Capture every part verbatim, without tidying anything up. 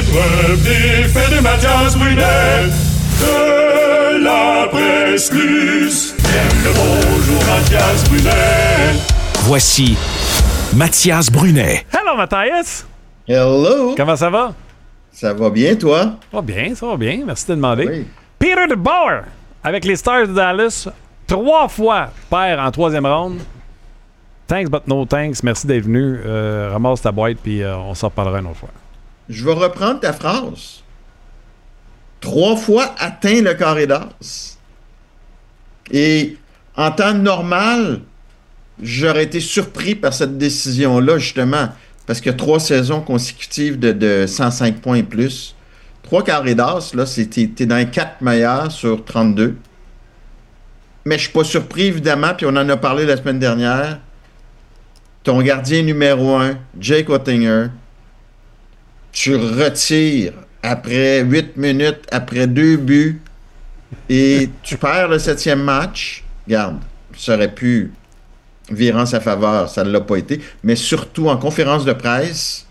L'épreuve des faits de Mathias Brunet, de la presse plus. Bien le bonjour Mathias Brunet. Voici Mathias Brunet. Hello Mathias. Hello. Comment ça va? Ça va bien, toi? Ça va bien, ça va bien. Merci de demander. Oui. Peter DeBoer, avec les Stars de Dallas, trois fois perd en troisième ronde. Thanks but no thanks. Merci d'être venu. Euh, ramasse ta boîte, puis euh, on s'en reparlera une autre fois. Je vais reprendre ta phrase. Trois fois atteint le carré d'as. Et en temps normal, j'aurais été surpris par cette décision-là, justement, parce que trois saisons consécutives de, de cent cinq points et plus. Trois carrés d'as, là, c'est, t'es, t'es dans les quatre meilleurs sur trente-deux. Mais je suis pas surpris, évidemment, puis on en a parlé la semaine dernière. Ton gardien numéro un, Jake Oettinger, tu retires après huit minutes, après deux buts, et tu perds le septième match. Regarde, ça aurait pu virer en sa faveur, ça ne l'a pas été. Mais surtout en conférence de presse,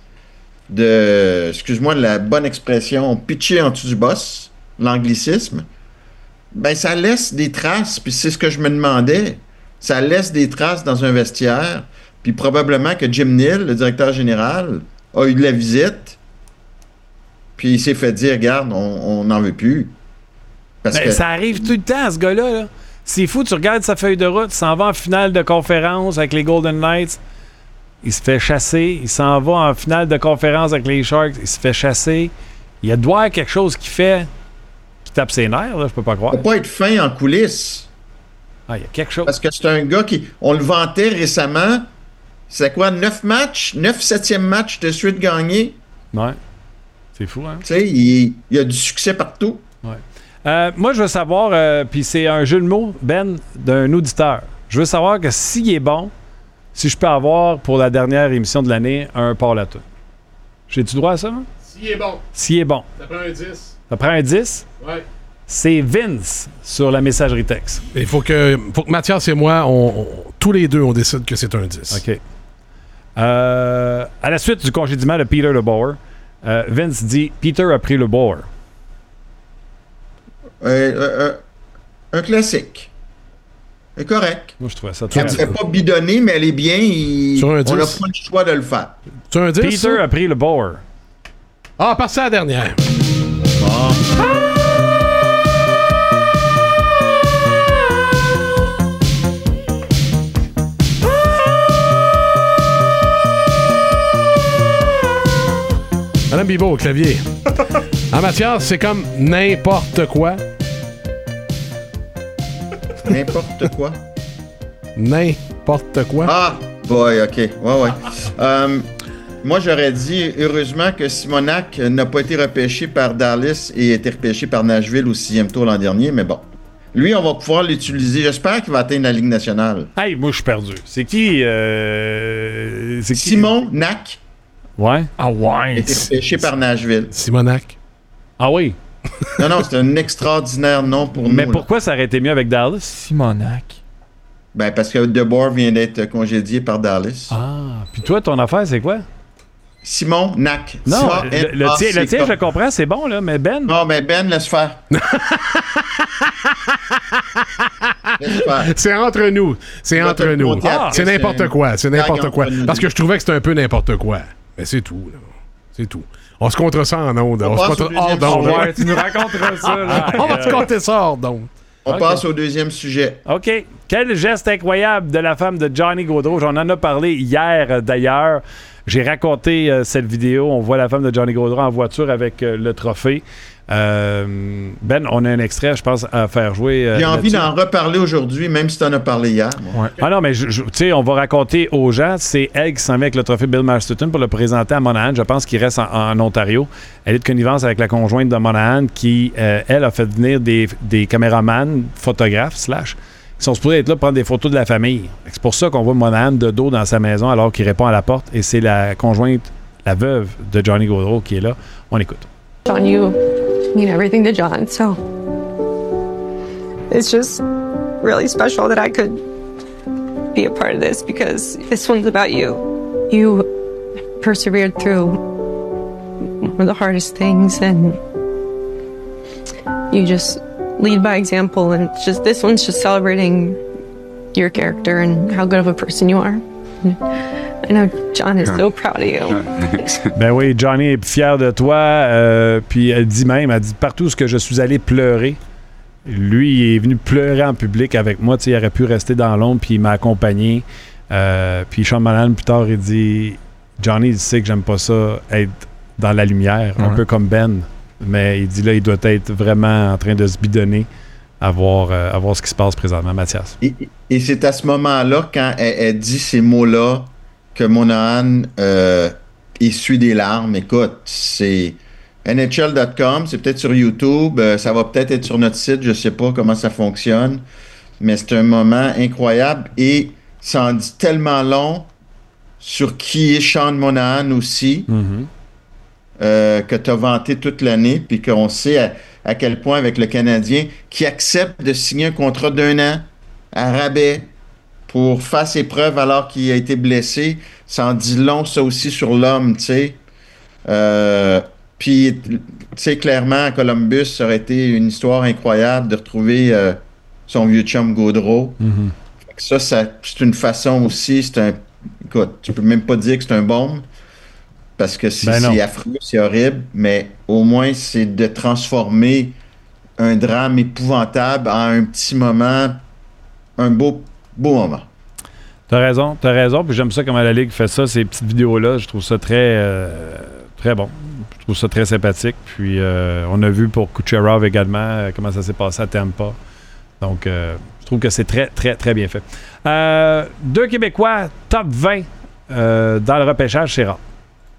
de, excuse-moi la bonne expression, pitcher en dessous du boss, l'anglicisme, ben ça laisse des traces, puis c'est ce que je me demandais. Ça laisse des traces dans un vestiaire, puis probablement que Jim Neal, le directeur général, a eu de la visite, puis il s'est fait dire, regarde, on n'en veut plus. Parce Ben, que... Ça arrive tout le temps à ce gars-là. Là. C'est fou, tu regardes sa feuille de route, il s'en va en finale de conférence avec les Golden Knights, il se fait chasser, il s'en va en finale de conférence avec les Sharks, il se fait chasser. Il y a de voir quelque chose qui fait qui tape ses nerfs, là, je peux pas croire. Il ne faut pas être fin en coulisses. Ah, il y a quelque chose. Parce que c'est un gars qui... On le vantait récemment. C'est quoi, neuf matchs? Neuf septième matchs de suite gagnés? Ouais. C'est fou, hein? Tu sais, il, il y a du succès partout. Ouais. Euh, moi, je veux savoir, euh, puis c'est un jeu de mots, Ben, d'un auditeur. Je veux savoir que s'il est bon, si je peux avoir, pour la dernière émission de l'année, un Paul à tout. J'ai-tu droit à ça, moi? S'il est bon. S'il est bon. Ça prend un dix. Ça prend un dix? Ouais. C'est Vince sur la messagerie texte. Il faut que, faut que Mathias et moi, on, on, tous les deux, on décide que c'est un dix. OK. Euh, à la suite du congédiement de Peter DeBoer, euh, Vince dit « Peter a pris le Boer ». Euh, euh, euh, un classique. C'est correct. Moi, je trouvais ça très Elle ne bien. serait pas bidonnée, mais elle est bien. Il... Sur un On dix. n'a pas le choix de le faire. C'est un dix? Peter ça? a pris le Boer. Ah, passe à la dernière. Bon. Madame Bibo au clavier. En Mathias, c'est comme n'importe quoi. N'importe quoi. N'importe quoi. Ah, boy, OK. Ouais, ouais. Euh, moi, j'aurais dit, heureusement que Simonac n'a pas été repêché par Dallas et a été repêché par Nashville au sixième tour l'an dernier, mais bon. Lui, on va pouvoir l'utiliser. J'espère qu'il va atteindre la Ligue nationale. Hey, moi, je suis perdu. C'est qui? Euh... C'est qui? Simon Nack Ouais. Ah a ouais. été repêché par Nashville. Simonac. Ah oui. Non, non, c'est un extraordinaire nom pour nous. Mais là. pourquoi ça aurait été mieux avec Dallas? Simonac. Ben, parce que DeBoer vient d'être congédié par Dallas. Ah. Puis toi, ton affaire, c'est quoi? Simon Nack. Non, le, le tien, le tien, je le comprends, c'est bon, là, mais Ben... Non, mais Ben, laisse faire. Laisse faire. C'est entre nous. C'est Tu vas entre te nous. monter Ah, après, c'est n'importe c'est quoi. C'est une n'importe blague quoi. entre nous Parce deux. que je trouvais que c'était un peu n'importe quoi. Mais c'est tout. Là. C'est tout. On se contre ça en ondes. On, On se passe contre au deuxième hors d'onde. sujet. Ouais, tu nous raconteras ça, là. On va se compter ça hors d'onde. On Ok. passe au deuxième sujet. OK. Quel geste incroyable de la femme de Johnny Gaudreau. J'en en ai parlé hier, euh, d'ailleurs. J'ai raconté euh, cette vidéo. On voit la femme de Johnny Gaudreau en voiture avec euh, le trophée. Euh, Ben, on a un extrait, je pense, à faire jouer. euh, J'ai envie là-dessus. d'en reparler aujourd'hui, même si tu en as parlé hier. moi. Ouais. Ah non, mais je- je- tu sais, on va raconter aux gens, c'est elle qui s'en vient avec le trophée Bill Masterton pour le présenter à Monahan. Je pense qu'il reste en, en Ontario. Elle est de connivence avec la conjointe de Monahan qui, euh, elle, a fait venir des, des caméramans, photographes, slash, qui sont supposés être là pour prendre des photos de la famille. C'est pour ça qu'on voit Monahan de dos dans sa maison alors qu'il répond à la porte et c'est la conjointe, la veuve de Johnny Gaudreau qui est là. On écoute. John, you mean everything to John, so it's just really special that I could be a part of this because this one's about you. You persevered through some of the hardest things, and you just lead by example. And it's just this one's just celebrating your character and how good of a person you are. And I know John is so proud of you. Ben oui, Johnny est fier de toi. Euh, puis elle dit même, elle dit partout où je suis allé pleurer. Lui, il est venu pleurer en public avec moi. Il aurait pu rester dans l'ombre, puis il m'a accompagné. Euh, puis Sean Monahan, plus tard, il dit Johnny, il sait que j'aime pas ça, être dans la lumière, ouais. un peu comme Ben. Mais il dit là, il doit être vraiment en train de se bidonner à voir, euh, à voir ce qui se passe présentement. Mathias. Et, et c'est à ce moment-là, quand elle, elle dit ces mots-là, que Monahan euh, essuie des larmes. Écoute, c'est N H L dot com, c'est peut-être sur YouTube, euh, ça va peut-être être sur notre site, je sais pas comment ça fonctionne, mais c'est un moment incroyable et ça en dit tellement long sur qui est Sean Monahan aussi, mm-hmm. euh, que tu as vanté toute l'année, puis qu'on sait à, à quel point avec le Canadien, qui accepte de signer un contrat d'un an à rabais pour faire ses preuves alors qu'il a été blessé, ça en dit long, ça aussi, sur l'homme, tu sais. Euh, Puis, tu sais, clairement, à Columbus, ça aurait été une histoire incroyable de retrouver euh, son vieux chum Gaudreau. Mm-hmm. Ça, ça, c'est une façon aussi, c'est un... Écoute, tu peux même pas dire que c'est un baume, parce que c'est, ben c'est affreux, c'est horrible, mais au moins, c'est de transformer un drame épouvantable en un petit moment, un beau, beau moment. T'as raison, t'as raison, puis j'aime ça comment la Ligue fait ça, ces petites vidéos-là, je trouve ça très, euh, très bon. Je trouve ça très sympathique. Puis euh, on a vu pour Kucherov également euh, comment ça s'est passé à Tampa. Donc, euh, je trouve que c'est très, très, très bien fait. Euh, deux Québécois, top vingt euh, dans le repêchage, c'est rare.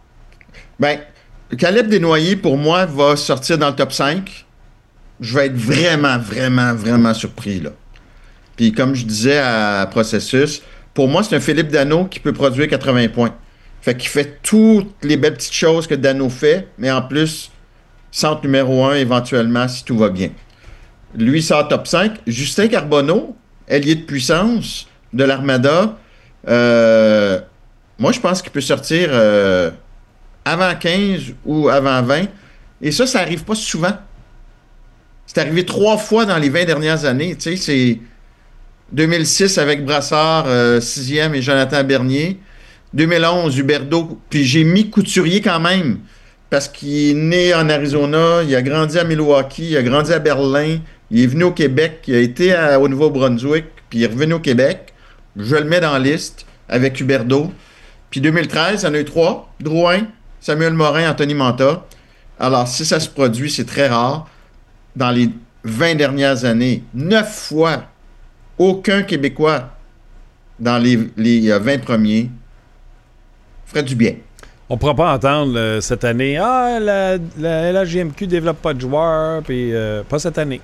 Bien, Caleb Desnoyers, pour moi, va sortir dans le top cinq. Je vais être vraiment, vraiment, vraiment surpris, là. Puis comme je disais à Processus, pour moi, c'est un Philippe Danault qui peut produire quatre-vingts points. Fait qu'il fait toutes les belles petites choses que Danault fait, mais en plus, centre numéro un éventuellement, si tout va bien. Lui sort top cinq. Justin Carbonneau, ailier de puissance de l'Armada, euh, moi, je pense qu'il peut sortir euh, avant quinze ou avant vingt. Et ça, ça n'arrive pas souvent. C'est arrivé trois fois dans les vingt dernières années. Tu sais, c'est deux mille six avec Brassard, euh, sixième, et Jonathan Bernier. deux mille onze, Huberdeau. Puis j'ai mis Couturier quand même, parce qu'il est né en Arizona, il a grandi à Milwaukee, il a grandi à Berlin, il est venu au Québec, il a été à, au Nouveau-Brunswick, puis il est revenu au Québec. Je le mets dans la liste avec Huberdeau. Puis deux mille treize, il y en a eu trois. Drouin, Samuel Morin, Anthony Manta. Alors, si ça se produit, c'est très rare. Dans les vingt dernières années, neuf fois, aucun Québécois dans les, les vingt premiers ferait du bien. On ne pourra pas entendre euh, cette année, ah, la, la L H J M Q ne développe pas de joueurs, puis euh, pas cette année.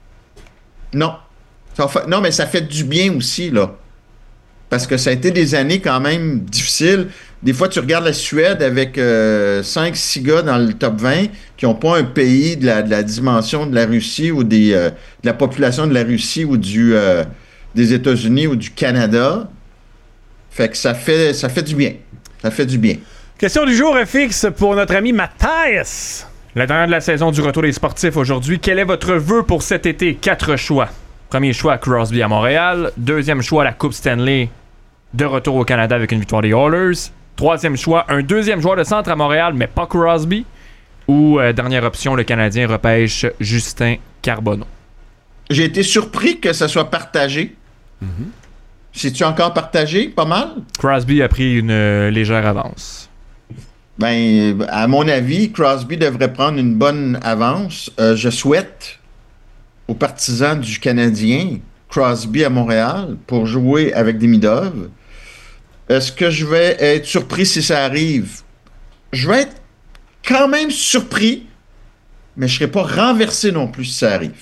Non. Ça fait, non, mais ça fait du bien aussi, là. Parce que ça a été des années quand même difficiles. Des fois, tu regardes la Suède avec euh, cinq six gars dans le top vingt qui n'ont pas un pays de la, de la dimension de la Russie ou des, euh, de la population de la Russie ou du, euh, des États-Unis ou du Canada. Fait que ça fait, ça fait du bien. Ça fait du bien. Question du jour est fixe pour notre ami Mathias. La dernière de la saison du Retour des sportifs aujourd'hui. Quel est votre vœu pour cet été? Quatre choix. Premier choix, Crosby à Montréal. Deuxième choix, la Coupe Stanley de retour au Canada avec une victoire des Oilers. Troisième choix, un deuxième joueur de centre à Montréal, mais pas Crosby. Ou, euh, dernière option, le Canadien repêche Justin Carbonneau. J'ai été surpris que ça soit partagé. Mm-hmm. C'est-tu encore partagé? Pas mal? Crosby a pris une euh, légère avance. Ben, à mon avis, Crosby devrait prendre une bonne avance. Euh, je souhaite aux partisans du Canadien Crosby à Montréal pour jouer avec Demidov. Est-ce que je vais être surpris si ça arrive? Je vais être quand même surpris, mais je ne serai pas renversé non plus si ça arrive.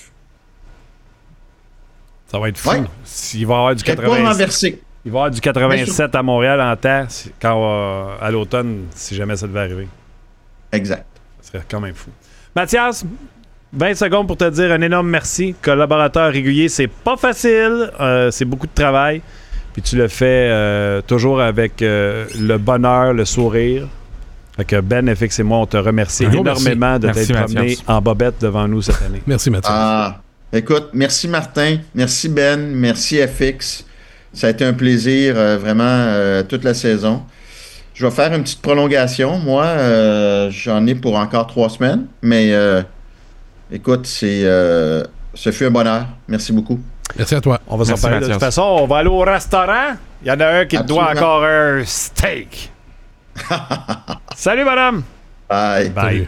Ça va être fou. Ouais. S'il va y avoir du quatre-vingts... pas renversé. Il va y avoir du quatre-vingt-sept à Montréal en temps quand, euh, à l'automne, si jamais ça devait arriver. Exact. Ça serait quand même fou. Mathias, vingt secondes pour te dire un énorme merci. Collaborateur régulier, c'est pas facile. Euh, c'est beaucoup de travail. Puis tu le fais euh, toujours avec euh, le bonheur, le sourire. Fait que Ben, F X et moi, on te remercie Un gros énormément de Merci, t'être promené Mathias. en bobette devant nous cette année. Merci, Mathias. Ah, écoute, merci Martin, merci Ben, merci F X. Ça a été un plaisir euh, vraiment euh, toute la saison. Je vais faire une petite prolongation. Moi, euh, j'en ai pour encore trois semaines, mais euh, écoute, c'est, euh, ce fut un bonheur. Merci beaucoup. Merci à toi. On va s'en Merci, parler. De toute Mathias. façon, on va aller au restaurant. Il y en a un qui te doit Absolument. encore un steak. Salut, madame. Bye. Bye. Salut.